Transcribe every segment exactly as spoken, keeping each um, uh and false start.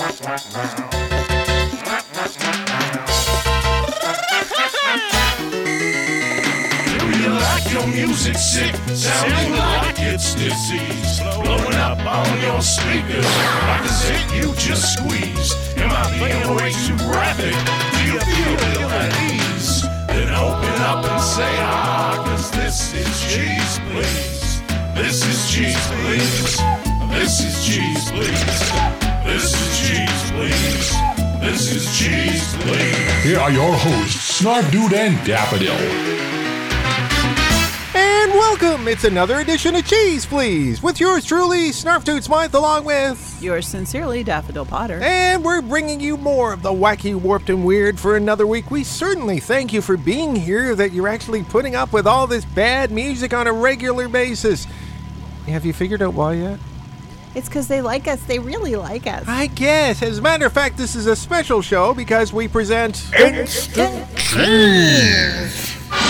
Your music sick, sounding like it's disease, blowing up on your speakers like a zit you just squeezed. Am I being way too graphic? Do you feel ill at ease? Then open up and say ah, cause this is cheese, please. This is cheese, please. This is cheese, please. This is cheese, please. This is cheese, please. Here are your hosts, Snarf Dude and Daffodil. And welcome! It's another edition of Cheese Please, with yours truly, Snarf Dude Smythe, along with... Yours sincerely, Daffodil Potter. And we're bringing you more of the wacky, warped, and weird for another week. We certainly thank you for being here, that you're actually putting up with all this bad music on a regular basis. Have you figured out why yet? It's because they like us. They really like us. I guess. As a matter of fact, this is a special show because we present... Instant Cheese!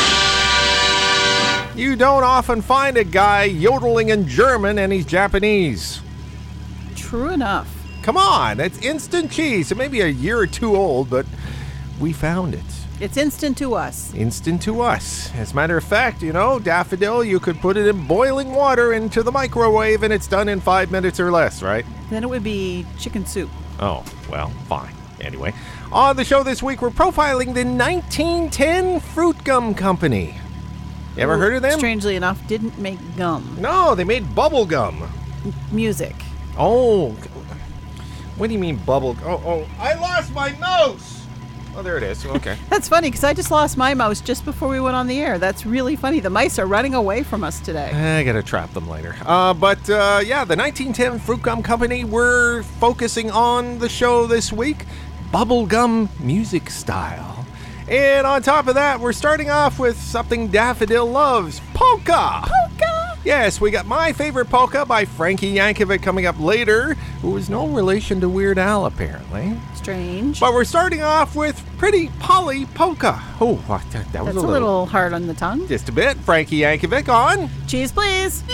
You don't often find a guy yodeling in German and he's Japanese. True enough. Come on, it's instant cheese. It may be a year or two old, but we found it. It's instant to us. Instant to us. As a matter of fact, you know, Daffodil, you could put it in boiling water into the microwave and it's done in five minutes or less, right? Then it would be chicken soup. Oh, well, fine. Anyway, on the show this week, we're profiling the nineteen ten Fruit Gum Company. You ever Who, heard of them? Strangely enough, didn't make gum. No, they made bubble gum. M- music. Oh, what do you mean bubble? Oh, oh, I lost my mouse. Oh, there it is. Okay. That's funny, because I just lost my mouse just before we went on the air. That's really funny. The mice are running away from us today. I gotta trap them later. Uh, but uh, yeah, the nineteen ten Fruit Gum Company, we're focusing on the show this week, bubblegum music style. And on top of that, we're starting off with something Daffodil loves, polka. Polka! Yes, we got My Favorite Polka by Frankie Yankovic coming up later, who is no relation to Weird Al, apparently. Strange. But we're starting off with Pretty Polly Polka. Oh, that, that was That's a a little, little hard on the tongue. Just a bit. Frankie Yankovic on Cheese, please.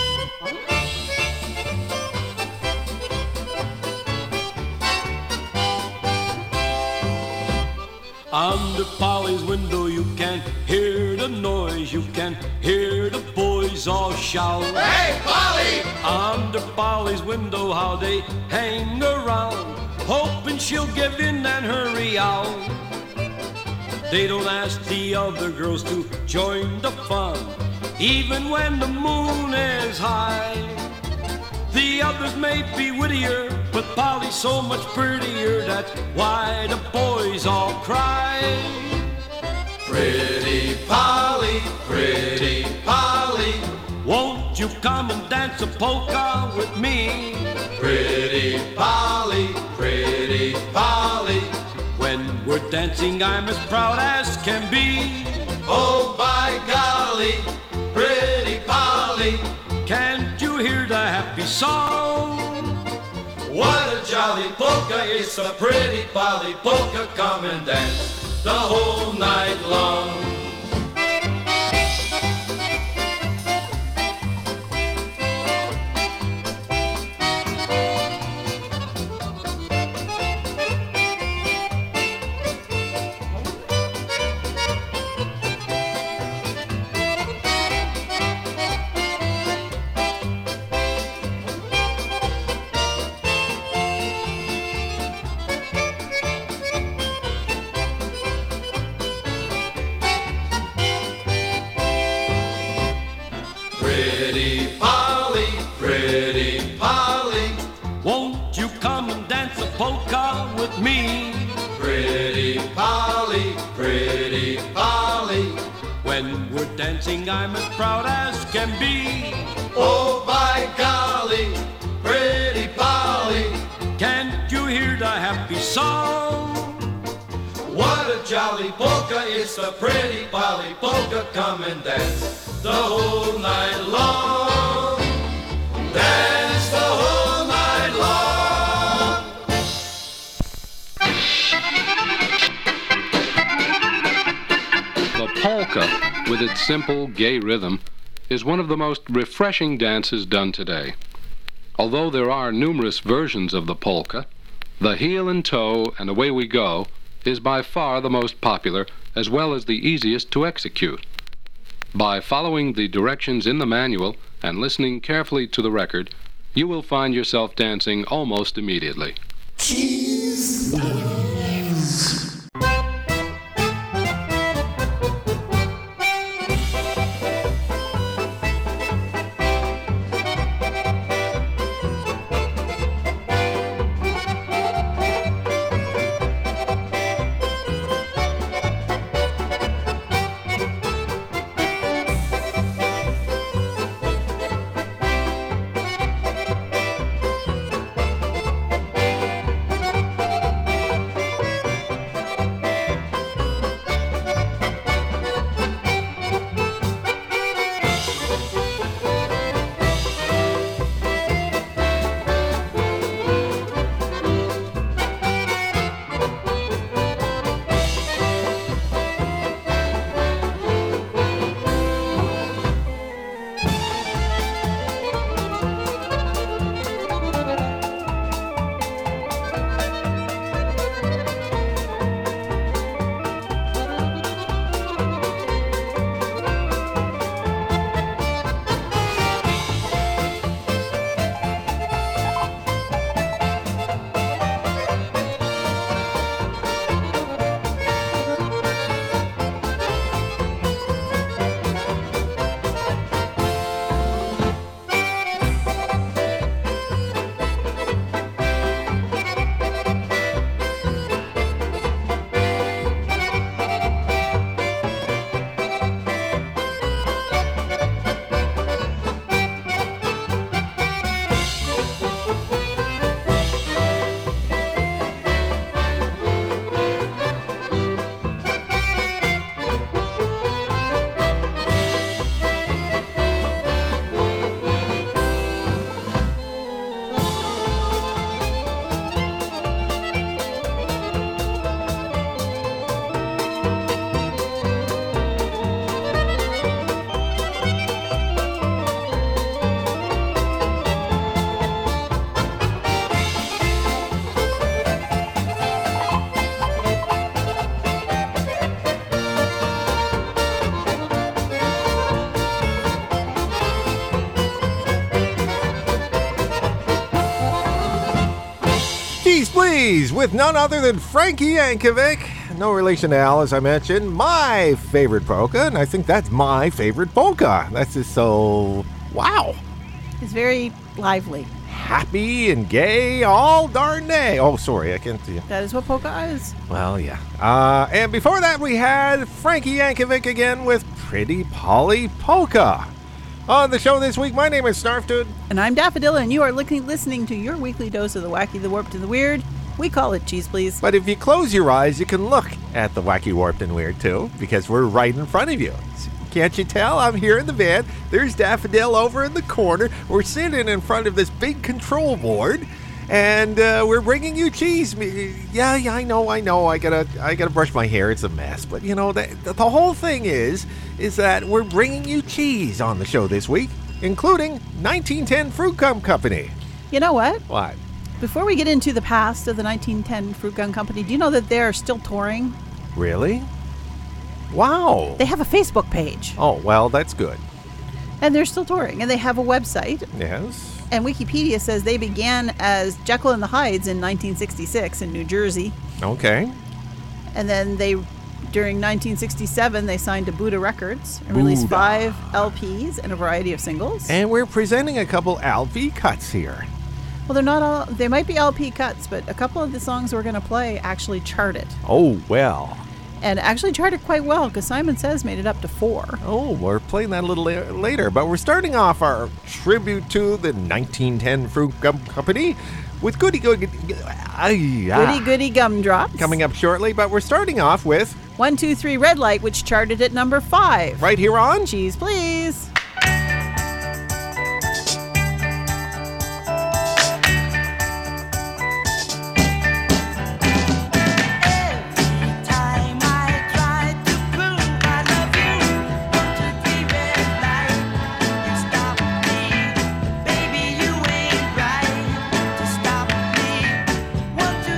Under Polly's window you can hear the noise, you can hear the boys all shout. Hey, Polly! Under Polly's window how they hang around, hoping she'll give in and hurry out. They don't ask the other girls to join the fun, even when the moon is high. The others may be wittier, but Polly's so much prettier. That's why the boys all cry. Pretty Polly, pretty Polly, Won't you come and dance a polka with me? pretty Polly, pretty Polly. When we're dancing I'm as proud as can be. Oh, by golly, pretty Polly, Can't you hear the happy song? what a jolly polka. It's the pretty Polly polka. Come and dance the whole night long. Pretty Polly, pretty Polly, Won't you come and dance a polka with me? pretty Polly, pretty Polly. When we're dancing I'm as proud as can be. Oh, by golly, pretty Polly, Can't you hear the happy song? what a jolly polka. It's the pretty Polly polka. Come and dance the whole night long. Dance the whole night long. The polka, with its simple, gay rhythm, is one of the most refreshing dances done today. Although there are numerous versions of the polka, The heel and toe and away we go is by far the most popular as well as the easiest to execute. By following the directions in the manual and listening carefully to the record, you will find yourself dancing almost immediately. Cheese Whiz. Please, with none other than Frankie Yankovic. No relation to Al, as I mentioned. My favorite polka, and I think that's my favorite polka. That's just so, wow. It's very lively. Happy and gay all darn day. Oh, sorry, I can't see you. That is what polka is. Well, yeah. Uh, and before that, we had Frankie Yankovic again with Pretty Polly Polka. On the show this week, my name is Snarf Dude. And I'm Daffodil, and you are looking, listening to your weekly dose of the wacky, the warped, and the weird. We call it Cheese Please. But if you close your eyes, you can look at the wacky, warped, and weird, too, because we're right in front of you. Can't you tell? I'm here in the van. There's Daffodil over in the corner. We're sitting in front of this big control board, and uh, we're bringing you cheese. Yeah, yeah, I know, I know. I gotta, I gotta brush my hair. It's a mess. But you know, the, the whole thing is, is that we're bringing you cheese on the show this week, including nineteen ten Fruit Gum Company. You know what? What? Before we get into the past of the nineteen ten Fruit Gum Company, do you know that they're still touring? Really? Wow. They have a Facebook page. Oh, well, that's good. And they're still touring, and they have a website. Yes. And Wikipedia says they began as Jekyll and the Hydes in nineteen sixty-six in New Jersey. Okay. And then they, during nineteen sixty-seven, they signed to Buddha Records and released Buddha. five L Ps and a variety of singles. And we're presenting a couple L P cuts here. Well, they're not all, they might be L P cuts, but a couple of the songs we're going to play actually charted. Oh, well. And actually charted quite well, because Simon Says made it up to four. Oh, we're playing that a little la- later, but we're starting off our tribute to the nineteen ten Fruit Gum Company with Goody Goody, uh, Goody Goody Gumdrops. coming up shortly, but we're starting off with One, Two, Three, Red Light, which charted at number five. right here on Cheese Please. One, two,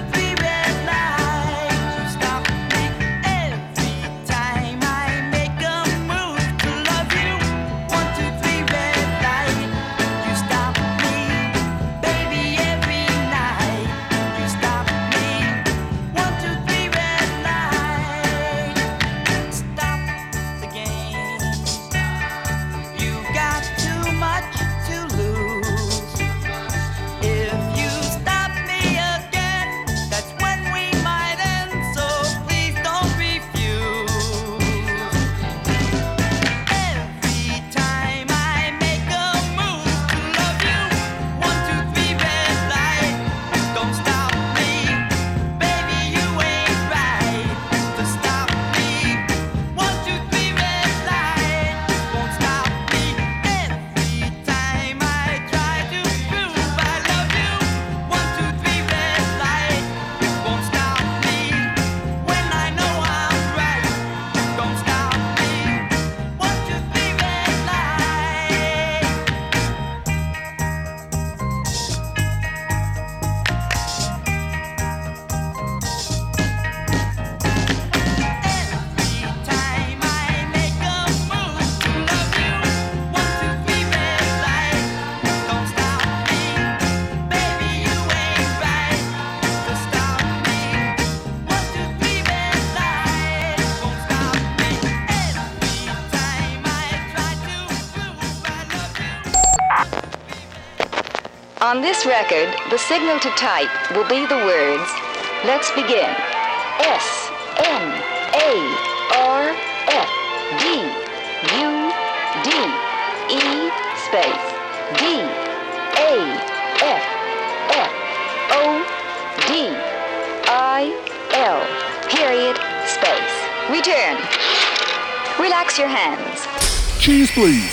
On this record, the signal to type will be the words, let's begin, S N A R F D U D E space D A F F O D I L period space. Return. Relax your hands. Cheese, please.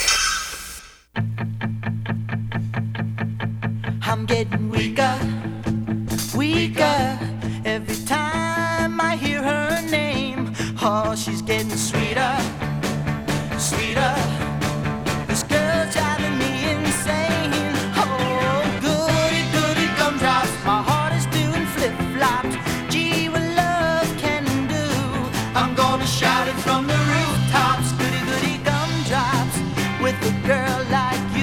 I'm getting weaker, weaker every time I hear her name. Oh, she's getting sweeter, sweeter. This girl's driving me insane. Oh, goody, goody gumdrops. My heart is doing flip-flops. Gee, what love can do. I'm gonna shout it from the rooftops. Goody, goody gumdrops with a girl like you.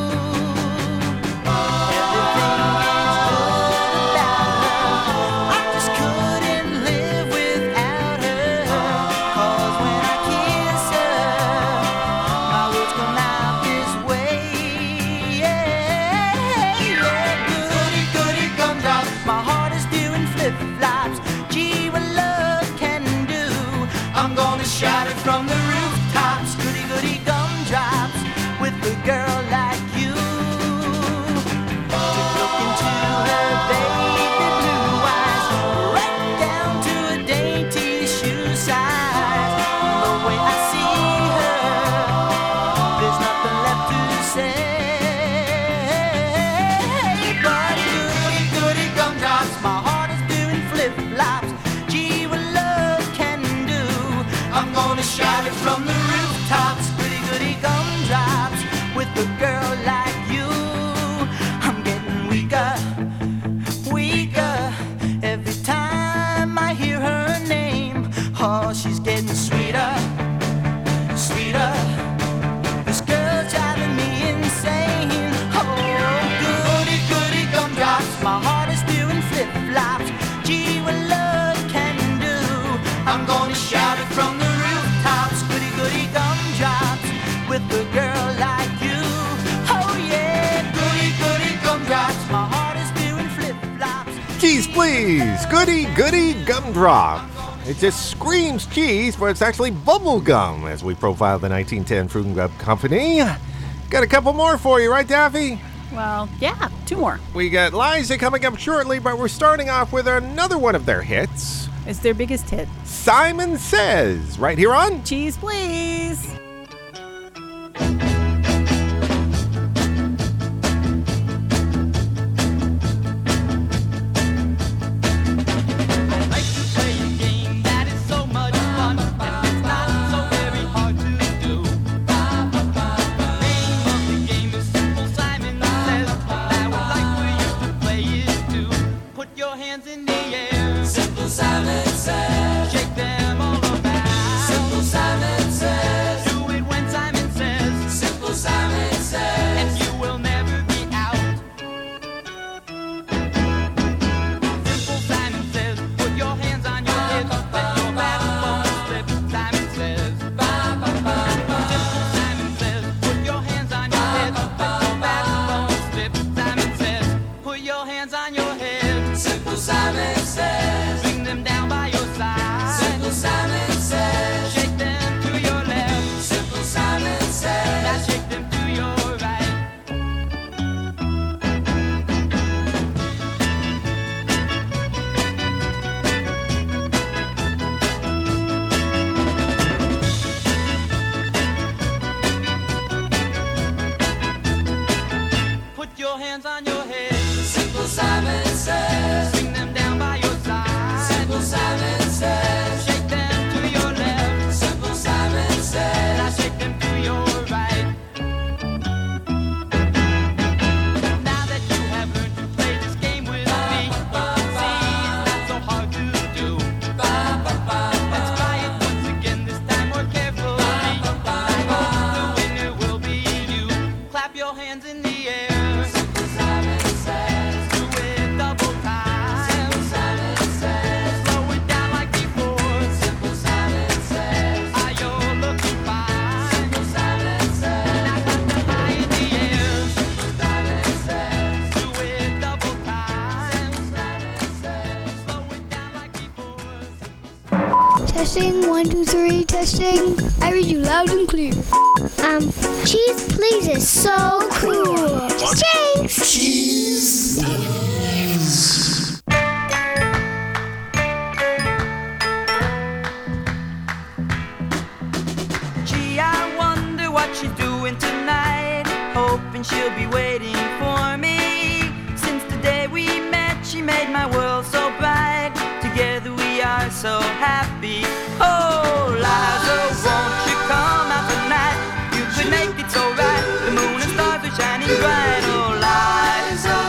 Shout it from the rooftops, goody goody gumdrops, with a girl like you. To look into her baby blue eyes, right down to a dainty shoe size. The way I see her, there's nothing left to say. But goody goody gumdrops, my heart is doing flip-flops. Gee, what love can do. I'm gonna shout it from the rooftops, goody goody gumdrops, with a girl like you. I'm getting weaker, weaker every time I hear her name. Oh, she's getting sweeter, sweeter. This girl's driving me insane. Oh, goody goody gumdrops, my heart is doing flip-flops. Gee, what love can do. I'm gonna shout it from the rooftops, goody goody gumdrops, with a girl like you. Oh yeah, goody goody gumdrops, my heart is doing flip-flops. Cheese, please. Goody, goody gumdrop. It just screams cheese, but it's actually bubble gum, as we profile the nineteen ten Fruit Gum Company. Got a couple more for you, right, Daffy? Well, yeah, two more. We got Liza coming up shortly, but we're starting off with another one of their hits. It's their biggest hit. Simon Says, right here on Cheese, please. Put your hands on your head. Simple Simon Says. Swing them down by your side. Testing, one, two, three, testing. I read you loud and clear. Um, Cheese Please is so cool. Thanks. Cheese Please. Gee, I wonder what she's doing tonight. Hoping she'll be waiting for me. Since the day we met, she made my world so bright. Together we are so happy. Oh, Liza, won't you come out tonight? You could make it so right. The moon and stars are shining bright. Oh, Liza.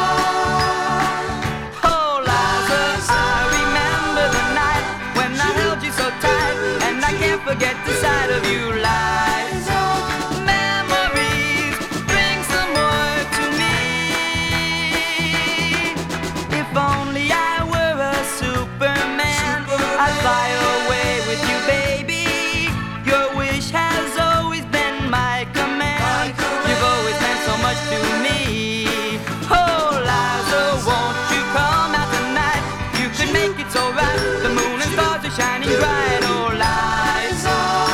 Oh, Liza, I remember the night when I held you so tight, and I can't forget the sight of you, Liza. Memories bring some more to me. If only I were a Superman, I'd fly away with you, baby. Your wish has always been my command. You've always meant so much to me. Oh, Liza, won't you come out tonight? You could make it so right. The moon and stars are shining bright. Oh, Liza.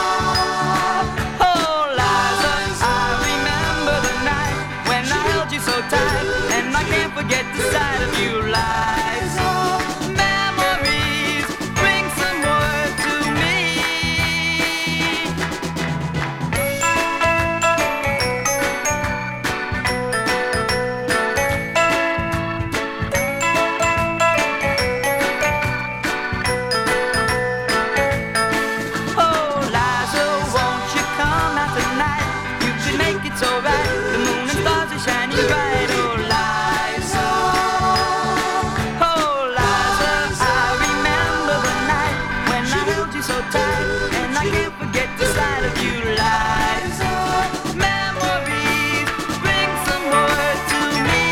Oh, Liza, I remember the night when I held you so tight, and I can't forget the sight of you, Liza. Memories bring some more to me. Oh, Liza, won't you come out tonight? You could make it so right. The moon and stars are shining bright. Oh, Liza. Oh, Liza, I remember the night when I held you so tight, and I can't forget the sight of you, Liza. Memories bring some more to me.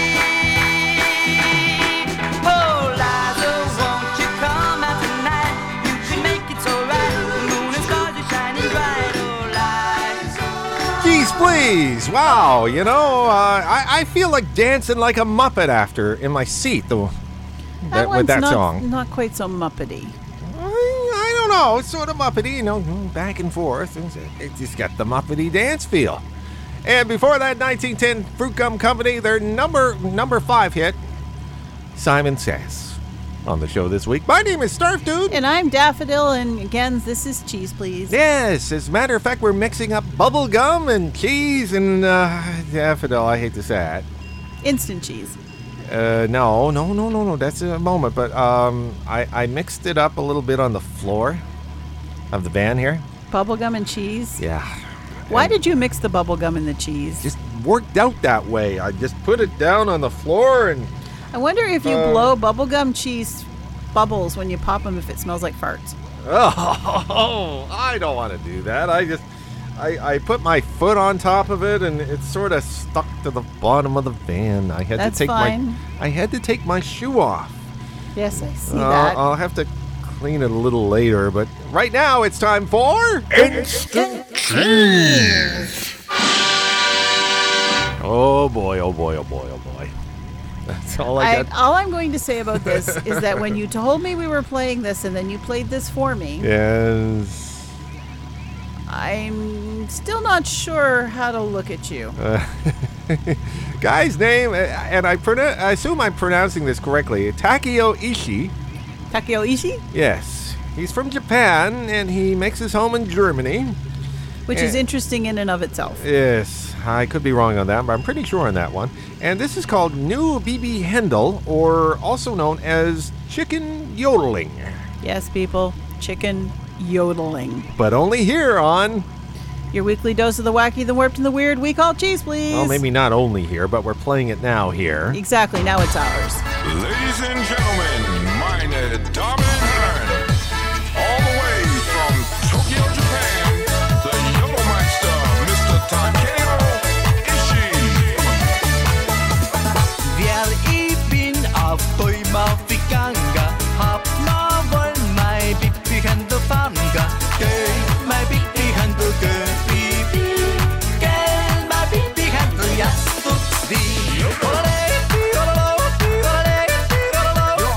Oh, Liza, won't you come out tonight? You can make it so right. The moon and stars are shining bright. Oh, Liza. Cheese Please. Wow, you know, uh, I, I feel like dancing like a Muppet after in my seat though, That that, one's with that not, song. not quite so Muppety. I, I don't know. It's sort of Muppety, you know, back and forth. It just got the Muppety dance feel. And before that, nineteen ten Fruit Gum Company, their number number five hit, Simon Says. On the show this week, my name is Starf Dude. And I'm Daffodil, and again, this is Cheese Please. Yes, as a matter of fact, we're mixing up bubble gum and cheese and uh, daffodil. I hate to say it. Instant cheese. Uh, no, no, no, no, no. That's a moment. But um, I, I mixed it up a little bit on the floor of the van here. Bubblegum and cheese. Yeah. Why And did you mix the bubblegum and the cheese? just worked out that way? I just put it down on the floor and I wonder if you Uh, blow bubblegum cheese bubbles when you pop them if it smells like farts. oh, I don't want to do that. I just I, I put my foot on top of it and it sort of stuck to the bottom of the van. I had That's to take fine. my I had to take my shoe off. Yes, I see Uh, that. I'll have to clean it a little later, but right now it's time for Instant Cheese. Oh boy, oh boy, oh boy, oh boy. That's all I, I, got. all I'm going to say about this is that when you told me we were playing this and then you played this for me, Yes. I'm still not sure how to look at you. Uh, guy's name, uh, and I, pronoun- I assume I'm pronouncing this correctly, Takeo Ishii. Takeo Ishii, Yes. He's from Japan, and he makes his home in Germany. which is Eh. interesting in and of itself. Yes, I could be wrong on that, but I'm pretty sure on that one. And this is called New B B Hendel, or also known as chicken yodeling. Yes, people, chicken yodeling. But only here on, Your weekly dose of the wacky, the warped, and the weird. We call cheese, please. well, maybe not only here, but we're playing it now here. Exactly, now it's ours. Ladies and gentlemen, meine Damen und Herren, all the way from Tokyo, Japan, the Yodelmeister, Mister Takeo Ishii. Vel, ich bin auf Däumauf gegangen, hab na wohl mein Bibi-Händel fangen. Geh, mein Bibi-Händel, geh, Bibi. Geh, mein Bibi-Händel, ja, tut's wie. Olé, olé, olé, olé.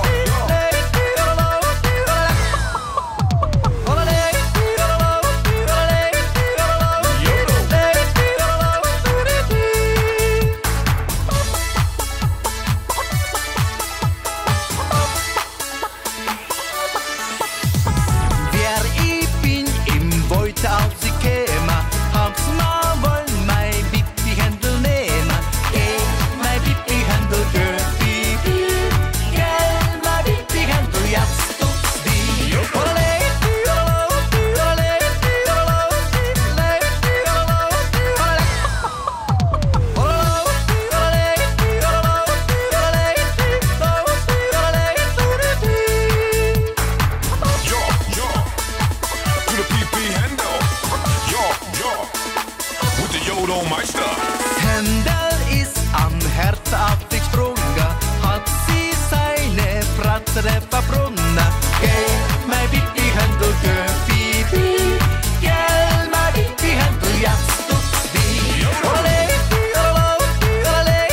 att träffa brunna. Ge mig Bibi Händel, gör Bibi. Ge mig Bibi Händel, jag stod vid. Olé, olé, olé,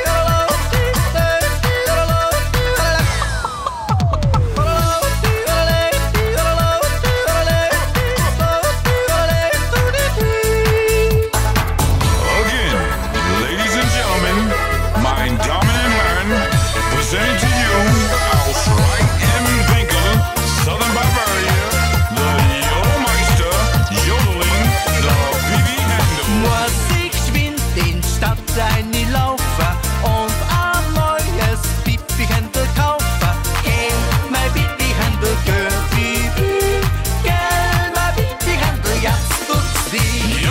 Again, ladies and gentlemen, mein Damen und Herren, presenting to you aus Rhein-Main-Winkel, Southern Bavaria, the Yodelmeister, Jodeling, the Bibi Händel. Musik schwindt in Stadt ein ich laufe und ein neues Bibi Händel kaufe. Geh mein Bibi Händel, geh Bibi. Geh mein Bibi Händel, jetzt tut's die.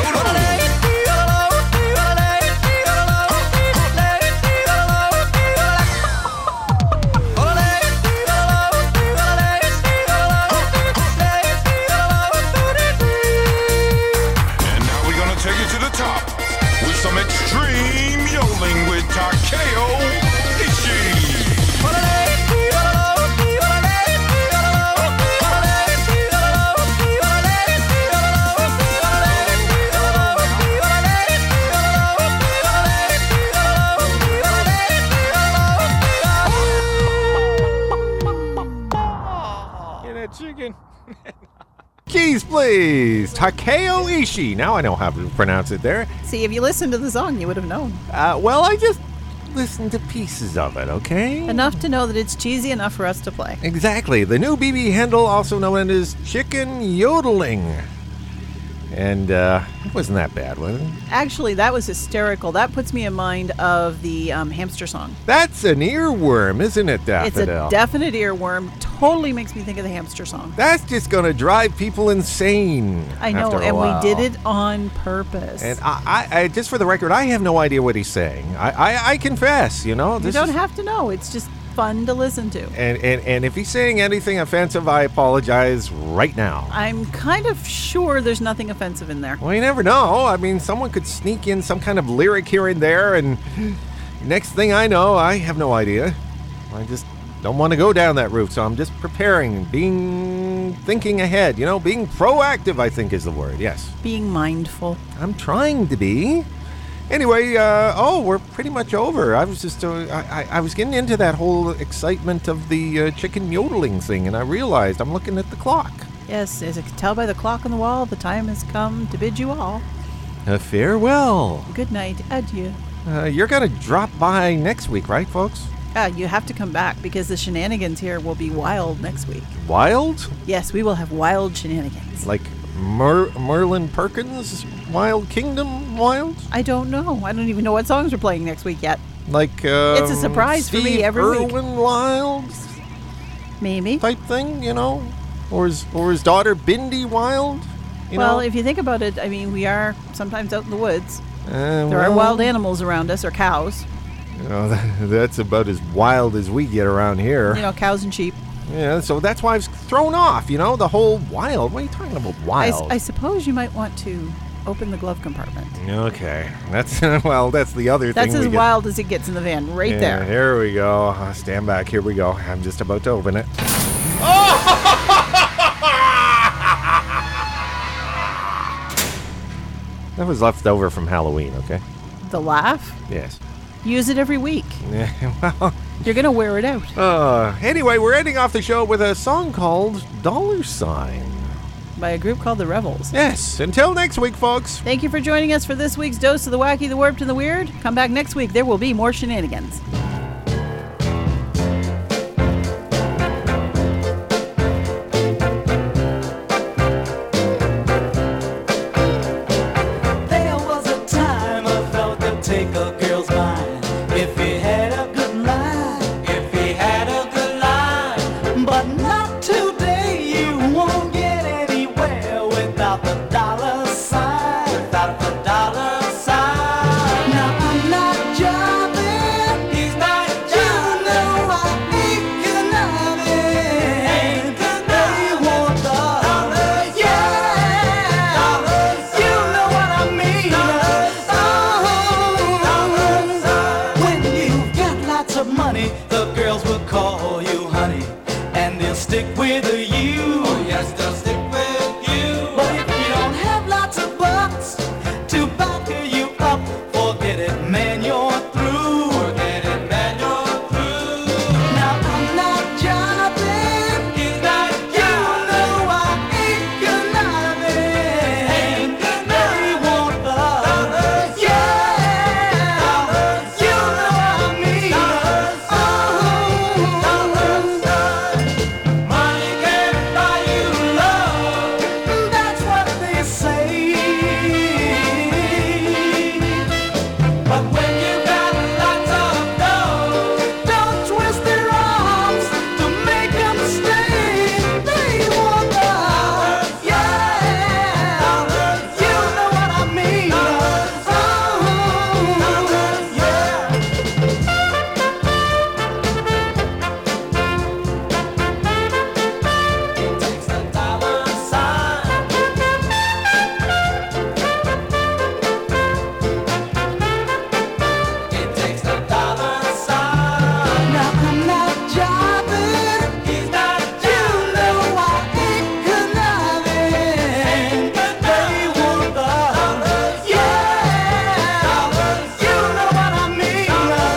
And now we're gonna take it to the top with some extreme yodeling with Takeo Ishii. Get that chicken. Cheese, please. Takeo Ishii. Now I know how to pronounce it there. See, if you listened to the song, you would have known. Uh, well, I just listened to pieces of it, okay? Enough to know that it's cheesy enough for us to play. Exactly. The new Bibi Händel, also known as Chicken Yodeling. And uh, it wasn't that bad, was it? Actually, that was hysterical. That puts me in mind of the um, hamster song. That's an earworm, isn't it, Daffodil? It's a definite earworm. Totally makes me think of the hamster song. That's just going to drive people insane. I know, after a and while. we did it on purpose. And I, I, I, just for the record, I have no idea what he's saying. I, I, I confess, you know. you This don't is, have to know. It's just fun to listen to. and, and, and if he's saying anything offensive, I apologize right now. I'm kind of sure there's nothing offensive in there. Well, you never know. I mean, someone could sneak in some kind of lyric here and there, and next thing I know, I have no idea. I just don't want to go down that route, so I'm just preparing, being, thinking ahead, you know, being proactive, I think is the word, yes. Being mindful. I'm trying to be. Anyway, uh, oh, we're pretty much over. I was just, uh, I, I- I was getting into that whole excitement of the uh, chicken yodeling thing, and I realized I'm looking at the clock. Yes, as I can tell by the clock on the wall, the time has come to bid you all Uh, farewell. good night, adieu. Uh, you're going to drop by next week, right, folks? Ah, you have to come back because the shenanigans here will be wild next week. Wild? Yes, we will have wild shenanigans. Like Mer- Merlin Perkins' Wild Kingdom Wild? I don't know. I don't even know what songs we're playing next week yet. Like, um, It's a surprise for me Steve every week. Irwin Wild Maybe. type thing, you know? Or his, or his daughter Bindi Wild? You well, know? if you think about it, I mean, we are sometimes out in the woods. Uh, There are well, wild animals around us, or cows. You know, that, that's about as wild as we get around here. You know, cows and sheep. Yeah, so that's why I was thrown off, you know, the whole wild. What are you talking about, I, s- wild? I suppose you might want to open the glove compartment. Okay, that's, well, that's the other That's thing. as we get- wild as it gets in the van, right Yeah, there. Here we go. Uh, stand back. Here we go. I'm just about to open it. That was left over from Halloween, okay? The laugh? Yes. Use it every week. Yeah, well, You're going to wear it out. uh, anyway, we're ending off the show with a song called Dollar Sign. By a group called The Rebels. Yes, until next week, folks. Thank you for joining us for this week's dose of the wacky, the warped, and the weird. Come back next week. There will be more shenanigans. There was a time I thought to take a girl's mind if he had a good line, if he had a good line. But not today, you won't get anywhere without the dollar sign, without the dollar sign. Now I'm not jobbing, he's stick with you. Oh yes, they'll stick with you. But if you don't have lots of bucks to back you up, forget it, man, you're through. Forget it, man, you're through. Now I'm not jobbing. He's not you know I ain't conniving. Ain't conniving. They want the yeah. You know what I mean. Oh, money can't buy you love. That's what they say. But when you got lots of dough, don't twist their arms to make them stay. They want the yeah. You know what I mean. Oh, yeah. It takes a dollar sign. It takes a dollar sign. Now I'm not jobbing. He's not you know I ain't conniving. They want the yeah. You know what I mean.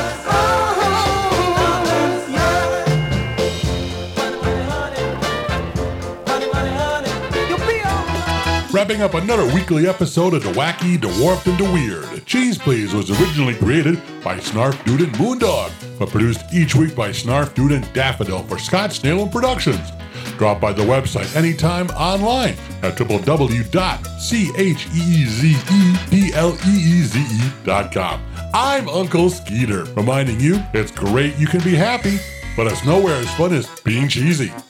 Oh, yeah. Honey, honey, honey, you'll be all right. Wrapping up another weekly episode of The Wacky, The Warped, and The Weird. Cheese Please was originally created by Snarf Dude and Moondog, but produced each week by Snarf Dude and Daffodil for Scott Snalen Productions. Drop by the website anytime online at w w w dot cheezepleeze dot com. I'm Uncle Skeeter, reminding you it's great you can be happy, but it's nowhere as fun as being cheesy.